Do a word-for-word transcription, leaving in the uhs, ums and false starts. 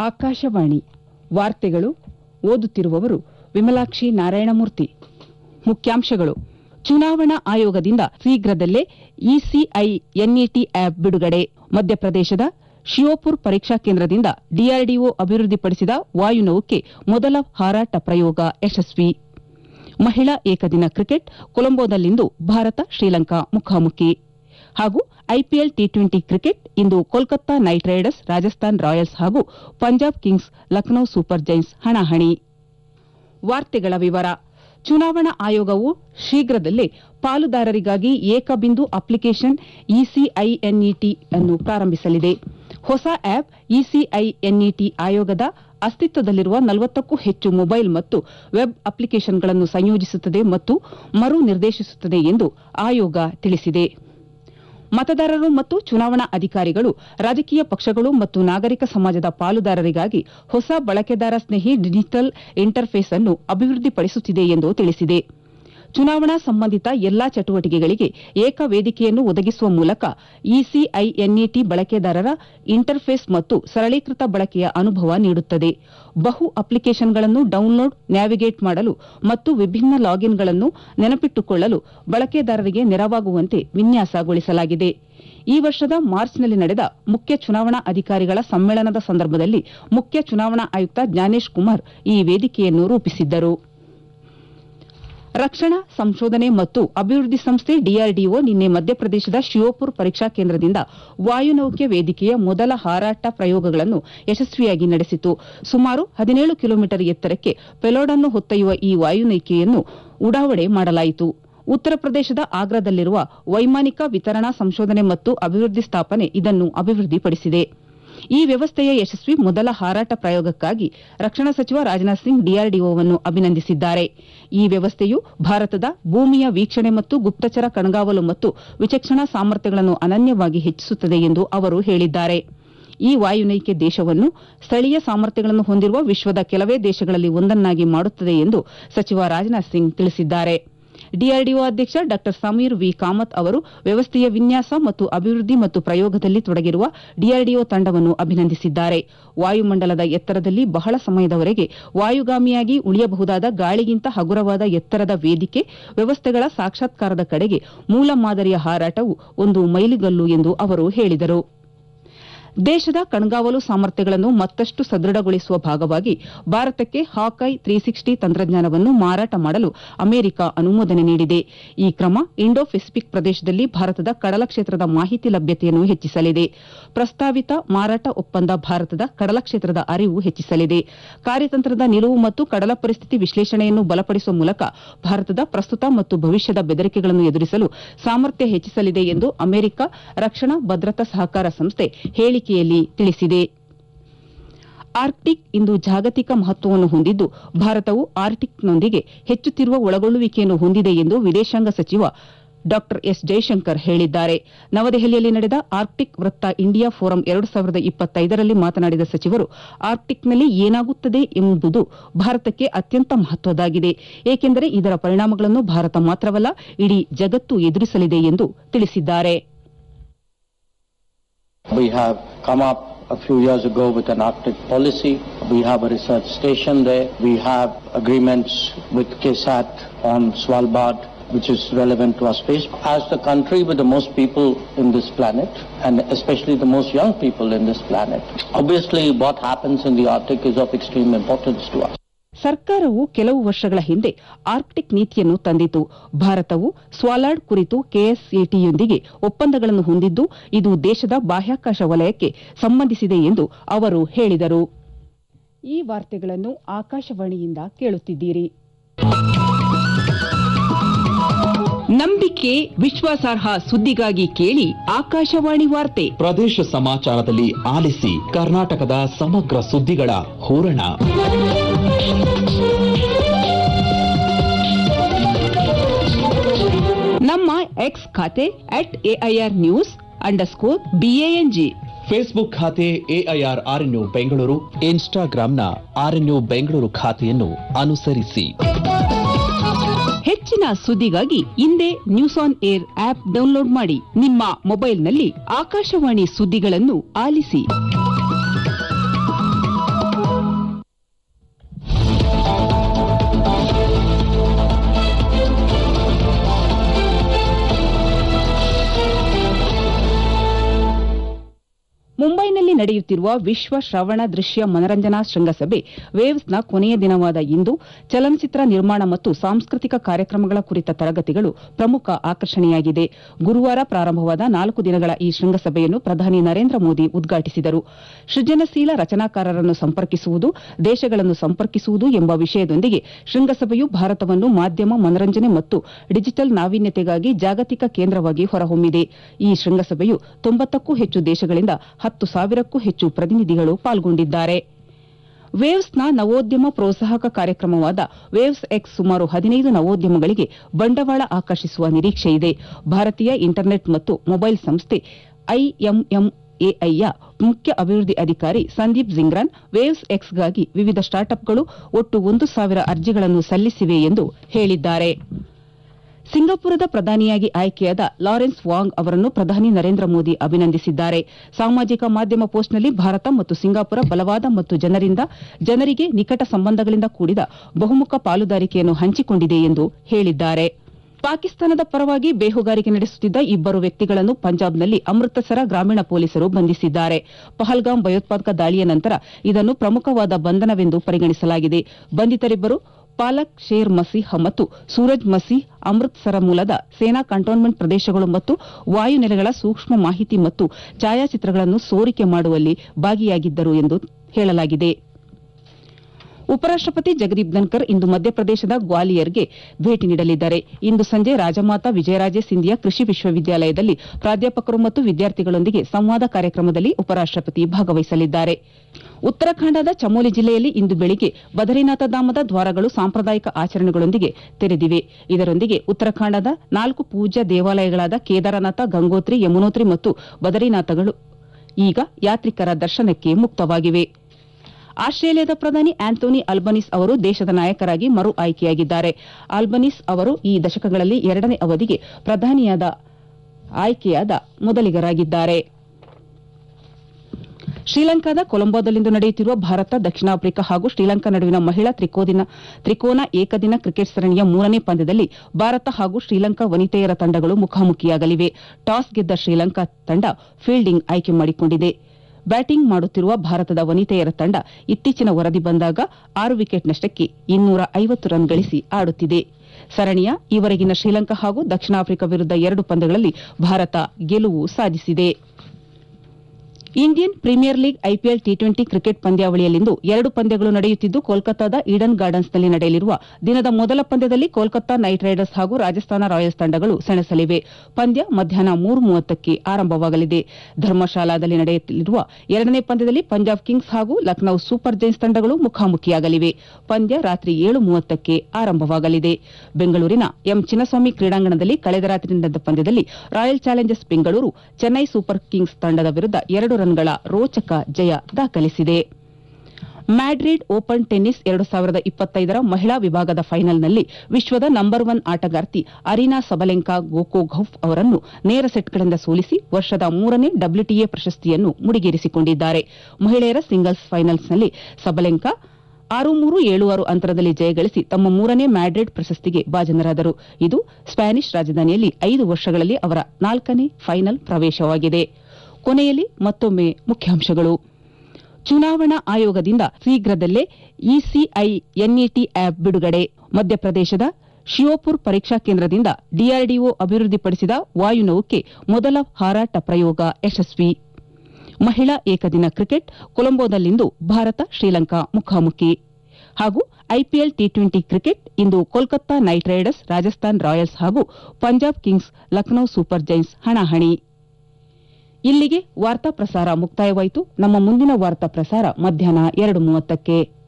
ಆಕಾಶವಾಣಿ ವಾರ್ತೆಗಳು ಓದುತ್ತಿರುವವರು ವಿಮಲಾಕ್ಷಿ ನಾರಾಯಣಮೂರ್ತಿ. ಮುಖ್ಯಾಂಶಗಳು: ಚುನಾವಣಾ ಆಯೋಗದಿಂದ ಶೀಘ್ರದಲ್ಲೇ ಇಸಿಐ ಎನ್ಇಟಿ ಆಪ್ ಬಿಡುಗಡೆ. ಮಧ್ಯಪ್ರದೇಶದ ಶಿಯೋಪುರ್ ಪರೀಕ್ಷಾ ಕೇಂದ್ರದಿಂದ ಡಿಆರ್ಡಿಒ ಅಭಿವೃದ್ಧಿಪಡಿಸಿದ ವಾಯುನೌಕೆ ಮೊದಲ ಹಾರಾಟ ಪ್ರಯೋಗ ಯಶಸ್ವಿ. ಮಹಿಳಾ ಏಕದಿನ ಕ್ರಿಕೆಟ್ ಕೊಲಂಬೋದಲ್ಲಿಂದು ಭಾರತ ಶ್ರೀಲಂಕಾ ಮುಖಾಮುಖಿ. ಹಾಗೂ ಐಪಿಎಲ್ ಟಿ ಟ್ವೆಂಟಿ ಕ್ರಿಕೆಟ್ ಇಂದು Kolkata Knight Riders Rajasthan Royals ಹಾಗೂ Punjab Kings Lucknow Super Giants ಹಣಾಹಣಿ. ವಾರ್ತೆಗಳ ವಿವರ. ಚುನಾವಣಾ ಆಯೋಗವು ಶೀಘ್ರದಲ್ಲೇ ಪಾಲುದಾರರಿಗಾಗಿ ಏಕಬಿಂದು ಅಪ್ಲಿಕೇಶನ್ ಇಸಿಐಎನ್ಇಟಿ ಅನ್ನು ಪ್ರಾರಂಭಿಸಲಿದೆ. ಹೊಸ ಆಪ್ ಇಸಿಐಎನ್ಇಟಿ ಆಯೋಗದ ಅಸ್ತಿತ್ವದಲ್ಲಿರುವ ನಲವತ್ತಕ್ಕೂ ಹೆಚ್ಚು ಮೊಬೈಲ್ ಮತ್ತು ವೆಬ್ ಅಪ್ಲಿಕೇಶನ್ಗಳನ್ನು ಸಂಯೋಜಿಸುತ್ತದೆ ಮತ್ತು ಮರು ನಿರ್ದೇಶಿಸುತ್ತದೆ ಎಂದು ಆಯೋಗ ತಿಳಿಸಿದೆ. ಮತದಾರರು ಮತ್ತು ಚುನಾವಣಾ ಅಧಿಕಾರಿಗಳು, ರಾಜಕೀಯ ಪಕ್ಷಗಳು ಮತ್ತು ನಾಗರಿಕ ಸಮಾಜದ ಪಾಲುದಾರರಿಗಾಗಿ ಹೊಸ ಬಳಕೆದಾರ ಸ್ನೇಹಿ ಡಿಜಿಟಲ್ ಇಂಟರ್ಫೇಸ್ ಅನ್ನು ಅಭಿವೃದ್ಧಿಪಡಿಸುತ್ತಿದೆ ಎಂದು ತಿಳಿಸಿದೆ. ಚುನಾವಣಾ ಸಂಬಂಧಿತ ಎಲ್ಲಾ ಚಟುವಟಿಕೆಗಳಿಗೆ ಏಕ ವೇದಿಕೆಯನ್ನು ಒದಗಿಸುವ ಮೂಲಕ ಇಸಿಐಎನ್ಇಟಿ ಬಳಕೆದಾರರ ಇಂಟರ್ಫೇಸ್ ಮತ್ತು ಸರಳೀಕೃತ ಬಳಕೆಯ ಅನುಭವ ನೀಡುತ್ತದೆ. ಬಹು ಅಪ್ಲಿಕೇಶನ್ಗಳನ್ನು ಡೌನ್ಲೋಡ್, ನ್ಯಾವಿಗೇಟ್ ಮಾಡಲು ಮತ್ತು ವಿಭಿನ್ನ ಲಾಗಿನ್ಗಳನ್ನು ನೆನಪಿಟ್ಟುಕೊಳ್ಳಲು ಬಳಕೆದಾರರಿಗೆ ನೆರವಾಗುವಂತೆ ವಿನ್ಯಾಸಗೊಳಿಸಲಾಗಿದೆ. ಈ ವರ್ಷದ ಮಾರ್ಚ್ನಲ್ಲಿ ನಡೆದ ಮುಖ್ಯ ಚುನಾವಣಾ ಅಧಿಕಾರಿಗಳ ಸಮ್ಮೇಳನದ ಸಂದರ್ಭದಲ್ಲಿ ಮುಖ್ಯ ಚುನಾವಣಾ ಆಯುಕ್ತ ಜ್ಞಾನೇಶ್ ಕುಮಾರ್ ಈ ವೇದಿಕೆಯನ್ನು ರೂಪಿಸಿದ್ದರು. ರಕ್ಷಣಾ ಸಂಶೋಧನೆ ಮತ್ತು ಅಭಿವೃದ್ಧಿ ಸಂಸ್ಥೆ ಡಿಆರ್ಡಿಒ ನಿನ್ನೆ ಮಧ್ಯಪ್ರದೇಶದ ಶಿಯೋಪುರ್ ಪರೀಕ್ಷಾ ಕೇಂದ್ರದಿಂದ ವಾಯುನೌಕೆ ವೇದಿಕೆಯ ಮೊದಲ ಹಾರಾಟ ಪ್ರಯೋಗಗಳನ್ನು ಯಶಸ್ವಿಯಾಗಿ ನಡೆಸಿತು. ಸುಮಾರು ಹದಿನೇಳು ಕಿಲೋಮೀಟರ್ ಎತ್ತರಕ್ಕೆ ಪೆಲೋಡ್ ಅನ್ನು ಹೊತ್ತೊಯ್ಯುವ ಈ ವಾಯುನೌಕೆಯನ್ನು ಉಡಾವಣೆ ಮಾಡಲಾಯಿತು. ಉತ್ತರ ಪ್ರದೇಶದ ಆಗ್ರಾದಲ್ಲಿರುವ ವೈಮಾನಿಕ ವಿತರಣಾ ಸಂಶೋಧನೆ ಮತ್ತು ಅಭಿವೃದ್ಧಿ ಸ್ಥಾಪನೆ ಇದನ್ನು ಅಭಿವೃದ್ಧಿಪಡಿಸಿದೆ. ಈ ವ್ಯವಸ್ಥೆಯ ಯಶಸ್ವಿ ಮೊದಲ ಹಾರಾಟ ಪ್ರಯೋಗಕ್ಕಾಗಿ ರಕ್ಷಣಾ ಸಚಿವ ರಾಜನಾಥ್ ಸಿಂಗ್ ಡಿಆರ್ಡಿಒವನ್ನು ಅಭಿನಂದಿಸಿದ್ದಾರೆ. ಈ ವ್ಯವಸ್ಥೆಯು ಭಾರತದ ಭೂಮಿಯ ವೀಕ್ಷಣೆ ಮತ್ತು ಗುಪ್ತಚರ ಕಣ್ಗಾವಲು ಮತ್ತು ವಿಚಕ್ಷಣಾ ಸಾಮರ್ಥ್ಯಗಳನ್ನು ಅನನ್ಯವಾಗಿ ಹೆಚ್ಚಿಸುತ್ತದೆ ಎಂದು ಅವರು ಹೇಳಿದ್ದಾರೆ. ಈ ವಾಯುನೌಕೆ ದೇಶವನ್ನು ಸ್ಥಳೀಯ ಸಾಮರ್ಥ್ಯಗಳನ್ನು ಹೊಂದಿರುವ ವಿಶ್ವದ ಕೆಲವೇ ದೇಶಗಳಲ್ಲಿ ಒಂದನ್ನಾಗಿ ಮಾಡುತ್ತದೆ ಎಂದು ಸಚಿವ ರಾಜನಾಥ್ ಸಿಂಗ್ ತಿಳಿಸಿದ್ದಾರೆ. ಡಿಆರ್ಡಿಒ ಅಧ್ಯಕ್ಷ ಡಾ ಸಮೀರ್ ವಿ ಕಾಮತ್ ಅವರು ವ್ಯವಸ್ಥೆಯ ವಿನ್ಯಾಸ ಮತ್ತು ಅಭಿವೃದ್ಧಿ ಮತ್ತು ಪ್ರಯೋಗದಲ್ಲಿ ತೊಡಗಿರುವ ಡಿಆರ್ಡಿಒ ತಂಡವನ್ನು ಅಭಿನಂದಿಸಿದ್ದಾರೆ. ವಾಯುಮಂಡಲದ ಎತ್ತರದಲ್ಲಿ ಬಹಳ ಸಮಯದವರೆಗೆ ವಾಯುಗಾಮಿಯಾಗಿ ಉಳಿಯಬಹುದಾದ ಗಾಳಿಗಿಂತ ಹಗುರವಾದ ಎತ್ತರದ ವೇದಿಕೆ ವ್ಯವಸ್ಥೆಗಳ ಸಾಕ್ಷಾತ್ಕಾರದ ಕಡೆಗೆ ಮೂಲ ಮಾದರಿಯ ಹಾರಾಟವು ಒಂದು ಮೈಲಿಗಲ್ಲು ಎಂದು ಅವರು ಹೇಳಿದರು. ದೇಶದ ಕಣ್ಗಾವಲು ಸಾಮರ್ಥ್ಯಗಳನ್ನು ಮತ್ತಷ್ಟು ಸದೃಢಗೊಳಿಸುವ ಭಾಗವಾಗಿ ಭಾರತಕ್ಕೆ ಹಾಕೈ ತ್ರೀ ಸಿಕ್ಸ್ಟಿ ತಂತ್ರಜ್ಞಾನವನ್ನು ಮಾರಾಟ ಮಾಡಲು ಅಮೆರಿಕ ಅನುಮೋದನೆ ನೀಡಿದೆ. ಈ ಕ್ರಮ ಇಂಡೋ ಪೆಸಿಫಿಕ್ ಪ್ರದೇಶದಲ್ಲಿ ಭಾರತದ ಕಡಲ ಕ್ಷೇತ್ರದ ಮಾಹಿತಿ ಲಭ್ಯತೆಯನ್ನು ಹೆಚ್ಚಿಸಲಿದೆ. ಪ್ರಸ್ತಾವಿತ ಮಾರಾಟ ಒಪ್ಪಂದ ಭಾರತದ ಕಡಲ ಕ್ಷೇತ್ರದ ಅರಿವು ಹೆಚ್ಚಿಸಲಿದೆ. ಕಾರ್ಯತಂತ್ರದ ನಿಲುವು ಮತ್ತು ಕಡಲ ಪರಿಸ್ಥಿತಿ ವಿಶ್ಲೇಷಣೆಯನ್ನು ಬಲಪಡಿಸುವ ಮೂಲಕ ಭಾರತದ ಪ್ರಸ್ತುತ ಮತ್ತು ಭವಿಷ್ಯದ ಬೆದರಿಕೆಗಳನ್ನು ಎದುರಿಸಲು ಸಾಮರ್ಥ್ಯ ಹೆಚ್ಚಿಸಲಿದೆ ಎಂದು ಅಮೆರಿಕ ರಕ್ಷಣಾ ಭದ್ರತಾ ಸಹಕಾರ ಸಂಸ್ಥೆ ಹೇಳಿಕೆ ತಿಳಿಸಿದೆ. ಆರ್ಕ್ಟಿಕ್ ಇಂದು ಜಾಗತಿಕ ಮಹತ್ವವನ್ನು ಹೊಂದಿದ್ದು ಭಾರತವು ಆರ್ಕ್ಟಿಕ್ನೊಂದಿಗೆ ಹೆಚ್ಚುತ್ತಿರುವ ಒಳಗೊಳ್ಳುವಿಕೆಯನ್ನು ಹೊಂದಿದೆ ಎಂದು ವಿದೇಶಾಂಗ ಸಚಿವ ಡಾ ಎಸ್ ಜೈಶಂಕರ್ ಹೇಳಿದ್ದಾರೆ. ನವದೆಹಲಿಯಲ್ಲಿ ನಡೆದ ಆರ್ಕ್ಟಿಕ್ ವೃತ್ತ ಇಂಡಿಯಾ ಫೋರಂ ಎರಡು ಸಾವಿರದ ಇಪ್ಪತ್ತೈದರಲ್ಲಿ ಮಾತನಾಡಿದ ಸಚಿವರು, ಆರ್ಕ್ಟಿಕ್ನಲ್ಲಿ ಏನಾಗುತ್ತದೆ ಎಂಬುದು ಭಾರತಕ್ಕೆ ಅತ್ಯಂತ ಮಹತ್ವದ್ದಾಗಿದೆ, ಏಕೆಂದರೆ ಇದರ ಪರಿಣಾಮಗಳನ್ನು ಭಾರತ ಮಾತ್ರವಲ್ಲ ಇಡೀ ಜಗತ್ತು ಎದುರಿಸಲಿದೆ ಎಂದು ತಿಳಿಸಿದ್ದಾರೆ. We have come up a few years ago with an Arctic policy. We have a research station there. We have agreements with KSAT on Svalbard, which is relevant to our space. As the country with the most people in this planet, and especially the most young people in this planet, obviously what happens in the Arctic is of extreme importance to us. ಸರ್ಕಾರವು ಕೆಲವು ವರ್ಷಗಳ ಹಿಂದೆ Arctic ನೀತಿಯನ್ನು ತಂದಿತು. ಭಾರತವು ಸ್ವಾಲಾರ್ಡ್ ಕುರಿತು ಕೆಎಸ್ಎಟಿಯೊಂದಿಗೆ ಒಪ್ಪಂದಗಳನ್ನು ಹೊಂದಿದ್ದು ಇದು ದೇಶದ ಬಾಹ್ಯಾಕಾಶ ವಲಯಕ್ಕೆ ಸಂಬಂಧಿಸಿದೆ ಎಂದು ಅವರು ಹೇಳಿದರು. ಈ ವಾರ್ತೆಗಳನ್ನು ಆಕಾಶವಾಣಿಯಿಂದ ಕೇಳುತ್ತಿದ್ದೀರಿ. ನಂಬಿಕೆ, ವಿಶ್ವಾಸಾರ್ಹ ಸುದ್ದಿಗಾಗಿ ಕೇಳಿ ಆಕಾಶವಾಣಿ ವಾರ್ತೆ. ಪ್ರದೇಶ ಸಮಾಚಾರದಲ್ಲಿ ಆಲಿಸಿ ಕರ್ನಾಟಕದ ಸಮಗ್ರ ಸುದ್ದಿಗಳ ಹೂರಣ. ನಮ್ಮ ಎಕ್ಸ್ ಖಾತೆ at AIR news underscore BANG, Facebook ಖಾತೆ ಎಐಆರ್ ಆರ್ಎನ್ಯು ಬೆಂಗಳೂರು, ಇನ್ಸ್ಟಾಗ್ರಾಂನ ಆರ್ಎನ್ಯು ಬೆಂಗಳೂರು ಖಾತೆಯನ್ನು ಅನುಸರಿಸಿ. ಹೆಚ್ಚಿನ ಸುದ್ದಿಗಾಗಿ ಇಂದೇ news on air app download ಮಾಡಿ. ನಿಮ್ಮ ಮೊಬೈಲ್ನಲ್ಲಿ ಆಕಾಶವಾಣಿ ಸುದ್ದಿಗಳನ್ನು ಆಲಿಸಿ. ನಡೆಯುತ್ತಿರುವ ವಿಶ್ವ ಶ್ರವಣ ದೃಶ್ಯ ಮನರಂಜನಾ ಶೃಂಗಸಭೆ ವೇವ್ಸ್ನ ಕೊನೆಯ ದಿನವಾದ ಇಂದು ಚಲನಚಿತ್ರ ನಿರ್ಮಾಣ ಮತ್ತು ಸಾಂಸ್ಕೃತಿಕ ಕಾರ್ಯಕ್ರಮಗಳ ಕುರಿತ ತರಗತಿಗಳು ಪ್ರಮುಖ ಆಕರ್ಷಣೆಯಾಗಿದೆ. ಗುರುವಾರ ಪ್ರಾರಂಭವಾದ ನಾಲ್ಕು ದಿನಗಳ ಈ ಶೃಂಗಸಭೆಯನ್ನು ಪ್ರಧಾನಿ ನರೇಂದ್ರ ಮೋದಿ ಉದ್ಘಾಟಿಸಿದರು. ಸೃಜನಶೀಲ ರಚನಾಕಾರರನ್ನು ಸಂಪರ್ಕಿಸುವುದು, ದೇಶಗಳನ್ನು ಸಂಪರ್ಕಿಸುವುದು ಎಂಬ ವಿಷಯದೊಂದಿಗೆ ಶೃಂಗಸಭೆಯು ಭಾರತವನ್ನು ಮಾಧ್ಯಮ, ಮನರಂಜನೆ ಮತ್ತು ಡಿಜಿಟಲ್ ನಾವೀನ್ಯತೆಗಾಗಿ ಜಾಗತಿಕ ಕೇಂದ್ರವಾಗಿ ಹೊರಹೊಮ್ಮಿದೆ. ಈ ಶೃಂಗಸಭೆಯು ತೊಂಬತ್ತಕ್ಕೂ ಹೆಚ್ಚು ದೇಶಗಳಿಂದ ಹತ್ತು ಸಾವಿರಕ್ಕೂ ಹೆಚ್ಚು ಪ್ರತಿನಿಧಿಗಳು ಪಾಲ್ಗೊಂಡಿದ್ದಾರೆ. ವೇವ್ಸ್ನ ನವೋದ್ಯಮ ಪ್ರೋತ್ಸಾಹಕ ಕಾರ್ಯಕ್ರಮವಾದ ವೇವ್ಸ್ ಎಕ್ಸ್ ಸುಮಾರು ಹದಿನೈದು ನವೋದ್ಯಮಗಳಿಗೆ ಬಂಡವಾಳ ಆಕರ್ಷಿಸುವ ನಿರೀಕ್ಷೆಯಿದೆ. ಭಾರತೀಯ ಇಂಟರ್ನೆಟ್ ಮತ್ತು ಮೊಬೈಲ್ ಸಂಸ್ಥೆ ಐಎಂಎಂಎಐಯ ಮುಖ್ಯ ಅಭಿವೃದ್ಧಿ ಅಧಿಕಾರಿ ಸಂದೀಪ್ ಜಿಂಗ್ರಾನ್ ವೇವ್ಸ್ ಎಕ್ಸ್ಗಾಗಿ ವಿವಿಧ ಸ್ಟಾರ್ಟ್ಅಪ್ಗಳು ಒಟ್ಟು ಒಂದು ಸಾವಿರ ಅರ್ಜಿಗಳನ್ನು ಸಲ್ಲಿಸಿವೆ ಎಂದು ಹೇಳಿದ್ದಾರೆ. ಸಿಂಗಾಪುರದ ಪ್ರಧಾನಿಯಾಗಿ ಆಯ್ಕೆಯಾದ ಲಾರೆನ್ಸ್ ವಾಂಗ್ ಅವರನ್ನು ಪ್ರಧಾನಿ ನರೇಂದ್ರ ಮೋದಿ ಅಭಿನಂದಿಸಿದ್ದಾರೆ. ಸಾಮಾಜಿಕ ಮಾಧ್ಯಮ ಪೋಸ್ಟ್ನಲ್ಲಿ ಭಾರತ ಮತ್ತು ಸಿಂಗಾಪುರ ಬಲವಾದ ಮತ್ತು ಜನರಿಂದ ಜನರಿಗೆ ನಿಕಟ ಸಂಬಂಧಗಳಿಂದ ಕೂಡಿದ ಬಹುಮುಖ ಪಾಲುದಾರಿಕೆಯನ್ನು ಹಂಚಿಕೊಂಡಿದೆ ಎಂದು ಹೇಳಿದ್ದಾರೆ. ಪಾಕಿಸ್ತಾನದ ಪರವಾಗಿ ಬೇಹುಗಾರಿಕೆ ನಡೆಸುತ್ತಿದ್ದ ಇಬ್ಬರು ವ್ಯಕ್ತಿಗಳನ್ನು ಪಂಜಾಬ್ನಲ್ಲಿ ಅಮೃತಸರ ಗ್ರಾಮೀಣ ಪೊಲೀಸರು ಬಂಧಿಸಿದ್ದಾರೆ. ಪಹಲ್ಗಾಮ್ ಭಯೋತ್ಪಾದಕ ದಾಳಿಯ ನಂತರ ಇದನ್ನು ಪ್ರಮುಖವಾದ ಬಂಧನವೆಂದು ಪರಿಗಣಿಸಲಾಗಿದೆ. ಬಂಧಿತರಿಬ್ಬರು ಪಾಲಕ್ ಶೇರ್ ಮಸೀಹ್ ಮತ್ತು ಸೂರಜ್ ಮಸೀಹ್ ಅಮೃತಸರ ಮೂಲದ ಸೇನಾ ಕಂಟೋನ್ಮೆಂಟ್ ಪ್ರದೇಶಗಳು ಮತ್ತು ವಾಯುನೆಲೆಗಳ ಸೂಕ್ಷ್ಮ ಮಾಹಿತಿ ಮತ್ತು ಛಾಯಾಚಿತ್ರಗಳನ್ನು ಸೋರಿಕೆ ಮಾಡುವಲ್ಲಿ ಭಾಗಿಯಾಗಿದ್ದರು ಎಂದು ಹೇಳಲಾಗಿದೆ. ಉಪರಾಷ್ಟಪತಿ ಜಗದೀಪ್ ಧನ್ಕರ್ ಇಂದು ಮಧ್ಯಪ್ರದೇಶದ ಗ್ವಾಲಿಯರ್ಗೆ ಭೇಟಿ ನೀಡಲಿದ್ದಾರೆ. ಇಂದು ಸಂಜೆ ರಾಜಮಾತಾ ವಿಜಯರಾಜೇ ಸಿಂಧಿಯಾ ಕೃಷಿ ವಿಶ್ವವಿದ್ಯಾಲಯದಲ್ಲಿ ಪ್ರಾಧ್ಯಾಪಕರು ಮತ್ತು ವಿದ್ಯಾರ್ಥಿಗಳೊಂದಿಗೆ ಸಂವಾದ ಕಾರ್ಯಕ್ರಮದಲ್ಲಿ ಉಪರಾಷ್ಟಪತಿ ಭಾಗವಹಿಸಲಿದ್ದಾರೆ. ಉತ್ತರಾಖಂಡದ ಚಮೋಲಿ ಜಿಲ್ಲೆಯಲ್ಲಿ ಇಂದು ಬೆಳಿಗ್ಗೆ ಬದರಿನಾಥ ಧಾಮದ ದ್ವಾರಗಳು ಸಾಂಪ್ರದಾಯಿಕ ಆಚರಣೆಗಳೊಂದಿಗೆ ತೆರೆದಿವೆ. ಇದರೊಂದಿಗೆ ಉತ್ತರಾಖಂಡದ ನಾಲ್ಕು ಪೂಜ್ಯ ದೇವಾಲಯಗಳಾದ ಕೇದಾರನಾಥ, ಗಂಗೋತ್ರಿ, ಯಮುನೋತ್ರಿ ಮತ್ತು ಬದರಿನಾಥಗಳು ಈಗ ಯಾತ್ರಿಕರ ದರ್ಶನಕ್ಕೆ ಮುಕ್ತವಾಗಿವೆ. ಆಸ್ಟ್ರೇಲಿಯಾದ ಪ್ರಧಾನಿ ಆಂಥೋನಿ ಅಲ್ಬನೀಸ್ ಅವರು ದೇಶದ ನಾಯಕರಾಗಿ ಮರು ಆಯ್ಕೆಯಾಗಿದ್ದಾರೆ. ಅಲ್ಬನೀಸ್ ಅವರು ಈ ದಶಕಗಳಲ್ಲಿ ಎರಡನೇ ಅವಧಿಗೆ ಪ್ರಧಾನಿಯಾದ ಆಯ್ಕೆಯಾದ ಮೊದಲಿಗರಾಗಿದ್ದಾರೆ. ಶ್ರೀಲಂಕಾದ ಕೊಲಂಬೋದಲ್ಲಿಂದು ನಡೆಯುತ್ತಿರುವ ಭಾರತ, ದಕ್ಷಿಣ ಆಫ್ರಿಕಾ ಹಾಗೂ ಶ್ರೀಲಂಕಾ ನಡುವಿನ ಮಹಿಳಾ ತ್ರಿಕೋನ ಏಕದಿನ ಕ್ರಿಕೆಟ್ ಸರಣಿಯ ಮೂರನೇ ಪಂದ್ಯದಲ್ಲಿ ಭಾರತ ಹಾಗೂ ಶ್ರೀಲಂಕಾ ವನಿತೆಯರ ತಂಡಗಳು ಮುಖಾಮುಖಿಯಾಗಲಿವೆ. ಟಾಸ್ ಗೆದ್ದ ಶ್ರೀಲಂಕಾ ತಂಡ ಫೀಲ್ಡಿಂಗ್ ಆಯ್ಕೆ ಮಾಡಿಕೊಂಡಿದೆ. ಬ್ಯಾಟಿಂಗ್ ಮಾಡುತ್ತಿರುವ ಭಾರತದ ವನಿತೆಯರ ತಂಡ ಇತ್ತೀಚಿನ ವರದಿ ಬಂದಾಗ ಆರು ವಿಕೆಟ್ ನಷ್ಟಕ್ಕೆ ಇನ್ನೂರ ಐವತ್ತು ರನ್ ಗಳಿಸಿ ಆಡುತ್ತಿದೆ. ಸರಣಿಯ ಈವರೆಗಿನ ಶ್ರೀಲಂಕಾ ಹಾಗೂ ದಕ್ಷಿಣ ಆಫ್ರಿಕಾ ವಿರುದ್ಧ ಎರಡು ಪಂದ್ಯಗಳಲ್ಲಿ ಭಾರತ ಗೆಲುವು ಸಾಧಿಸಿದೆ. Indian Premier League IPL T twenty cricket ಪಂದ್ಯಾವಳಿಯಲ್ಲಿಂದು ಎರಡು ಪಂದ್ಯಗಳು ನಡೆಯುತ್ತಿದ್ದು ಕೋಲ್ಕತಾದ ಈಡನ್ ಗಾರ್ಡನ್ಸ್ನಲ್ಲಿ ನಡೆಯಲಿರುವ ದಿನದ ಮೊದಲ ಪಂದ್ಯದಲ್ಲಿ ಕೋಲ್ಕತಾ ನೈಟ್ ರೈಡರ್ಸ್ ಹಾಗೂ ರಾಜಸ್ಥಾನ ರಾಯಲ್ಸ್ ತಂಡಗಳು ಸೆಣಸಲಿವೆ. ಪಂದ್ಯ ಮಧ್ಯಾಹ್ನ ಮೂರು ಮೂವತ್ತಕ್ಕೆ ಆರಂಭವಾಗಲಿದೆ. ಧರ್ಮಶಾಲಾದಲ್ಲಿ ನಡೆಯಲಿರುವ ಎರಡನೇ ಪಂದ್ಯದಲ್ಲಿ ಪಂಜಾಬ್ ಕಿಂಗ್ಸ್ ಹಾಗೂ ಲಖನೌ ಸೂಪರ್ ಜೈನ್ಸ್ ತಂಡಗಳು ಮುಖಾಮುಖಿಯಾಗಲಿವೆ. ಪಂದ್ಯ ರಾತ್ರಿ ಏಳು ಮೂವತ್ತಕ್ಕೆ ಆರಂಭವಾಗಲಿದೆ. ಬೆಂಗಳೂರಿನ ಎಂ ಚಿನ್ನಸ್ವಾಮಿ ಕ್ರೀಡಾಂಗಣದಲ್ಲಿ ಕಳೆದ ರಾತ್ರಿ ನಡೆದ ಪಂದ್ಯದಲ್ಲಿ Royal Challengers Bengaluru Chennai Super Kings ತಂಡದ ವಿರುದ್ಧ ಎರಡು ರನ್ಗಳ ರೋಚಕ ಜಯ ದಾಖಲಿಸಿದೆ. ಮ್ಯಾಡ್ರಿಡ್ ಓಪನ್ ಟೆನ್ನಿಸ್ ಎರಡು ಸಾವಿರದ ಇಪ್ಪತ್ತೈದರ ಮಹಿಳಾ ವಿಭಾಗದ ಫೈನಲ್ನಲ್ಲಿ ವಿಶ್ವದ ನಂಬರ್ ಒನ್ ಆಟಗಾರ್ತಿ ಅರೀನಾ ಸಬಲೆಂಕಾ ಗೋಕೋಘೌಫ್ ಅವರನ್ನು ನೇರ ಸೆಟ್ಗಳಿಂದ ಸೋಲಿಸಿ ವರ್ಷದ ಮೂರನೇ ಡಬ್ಲ್ಯೂಟಿಎ ಪ್ರಶಸ್ತಿಯನ್ನು ಮುಡಿಗೇರಿಸಿಕೊಂಡಿದ್ದಾರೆ. ಮಹಿಳೆಯರ ಸಿಂಗಲ್ಸ್ ಫೈನಲ್ಸ್ನಲ್ಲಿ ಸಬಲೆಂಕಾ ಆರು ಮೂರು ಏಳು ಆರು ಅಂತರದಲ್ಲಿ ಜಯಗಳಿಸಿ ತಮ್ಮ ಮೂರನೇ ಮ್ಯಾಡ್ರಿಡ್ ಪ್ರಶಸ್ತಿಗೆ ಭಾಜನರಾದರು. ಇದು ಸ್ಪ್ಯಾನಿಷ್ ರಾಜಧಾನಿಯಲ್ಲಿ ಐದು ವರ್ಷಗಳಲ್ಲಿ ಅವರ ನಾಲ್ಕನೇ ಫೈನಲ್ ಪ್ರವೇಶವಾಗಿದೆ. ಕೊನೆಯಲ್ಲಿ ಮತ್ತೊಮ್ಮೆ ಮುಖ್ಯಾಂಶಗಳು. ಚುನಾವಣಾ ಆಯೋಗದಿಂದ ಶೀಘ್ರದಲ್ಲೇ ಇಸಿಐ ಎನ್ಇಟಿ ಆಪ್ ಬಿಡುಗಡೆ. ಮಧ್ಯಪ್ರದೇಶದ ಶಿಯೋಪುರ್ ಪರೀಕ್ಷಾ ಕೇಂದ್ರದಿಂದ ಡಿಆರ್ಡಿಒ ಅಭಿವೃದ್ಧಿಪಡಿಸಿದ ವಾಯುನೌಕೆ ಮೊದಲ ಹಾರಾಟ ಪ್ರಯೋಗ ಯಶಸ್ವಿ. ಮಹಿಳಾ ಏಕದಿನ ಕ್ರಿಕೆಟ್ ಕೊಲಂಬೋದಲ್ಲಿಂದು ಭಾರತ ಶ್ರೀಲಂಕಾ ಮುಖಾಮುಖಿ. ಹಾಗೂ ಐಪಿಎಲ್ ಟಿ ಟ್ವೆಂಟಿ ಕ್ರಿಕೆಟ್ ಇಂದು Kolkata Knight Riders, Rajasthan Royals ಹಾಗೂ Punjab Kings Lucknow Super Giants ಹಣಾಹಣಿ. ಇಲ್ಲಿಗೆ ವಾರ್ತಾ ಪ್ರಸಾರ ಮುಕ್ತಾಯವಾಯಿತು. ನಮ್ಮ ಮುಂದಿನ ವಾರ್ತಾ ಪ್ರಸಾರ ಮಧ್ಯಾಹ್ನ ಎರಡು ಮೂವತ್ತಕ್ಕೆ.